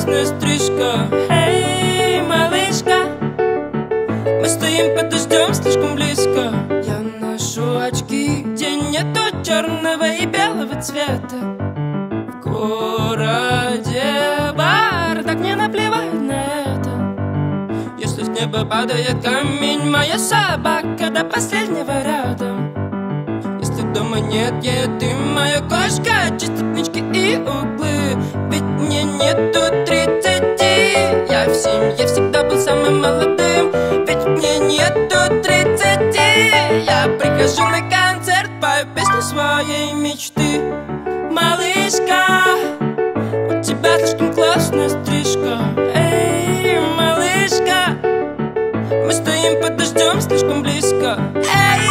классная стрижка. Эй, малышка, мы стоим под дождем слишком близко. Я ношу очки, где нету черного и белого цвета. В городе бардак, мне наплевать на это. Если с неба падает камень, моя собака до последнего рядом. Если дома нет еды, моя кошка чистит нычки и углы. Ведь мне нету 30, я в семье всегда был самым молодым. Ведь мне нету 30, я прихожу на концерт, пою песню своей мечты. Малышка, у тебя слишком классная стрижка. Эй, малышка, мы стоим под дождем слишком близко. Эй,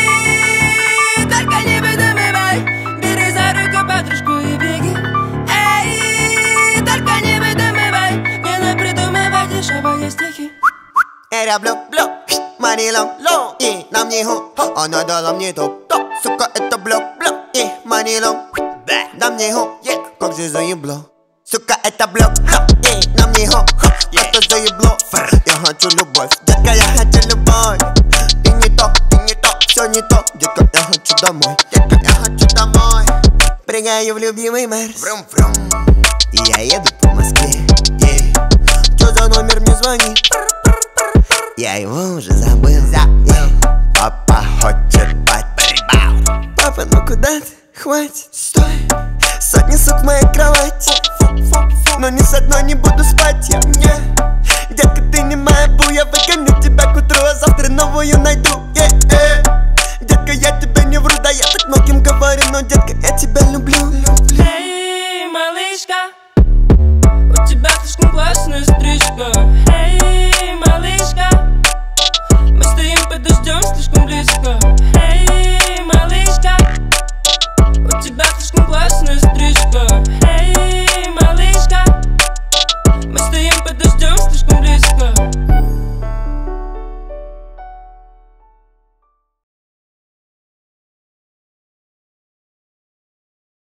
только не выдумывай, бери за руку подружку и беги. Эй, только не выдумывай, не напридумывай дешевые стихи. Era блок-блок, манилон-лон, и нам не хо, она дала мне топ-топ. Сука, это блок-блок, и манилон, нам не хо, как же заебло. Сука, это блок-блок, и нам не хо, это заебло. Я хочу любовь, детка, я хочу любовь. Ты не то, все не то. Детка, я хочу домой, детка, я хочу домой. Прыгаю в любимый Мерс, врум-врум, и я еду по Москве. Чё за номер мне звонит? Я его уже забыл. Папа хочет спать. Папа, ну куда ты? Хватит, стой. Сотни сук в моей кровати, но ни с одной не буду спать я. Детка, ты не моя бу, я выгоню тебя к утру, а завтра новую найду. Детка, я тебе не вру, да я так многим говорю, но, детка, я тебя люблю. Эй, малышка, у тебя слишком классная стрижка. Эй, малышка, мы стоим под дождем слишком близко. Эй,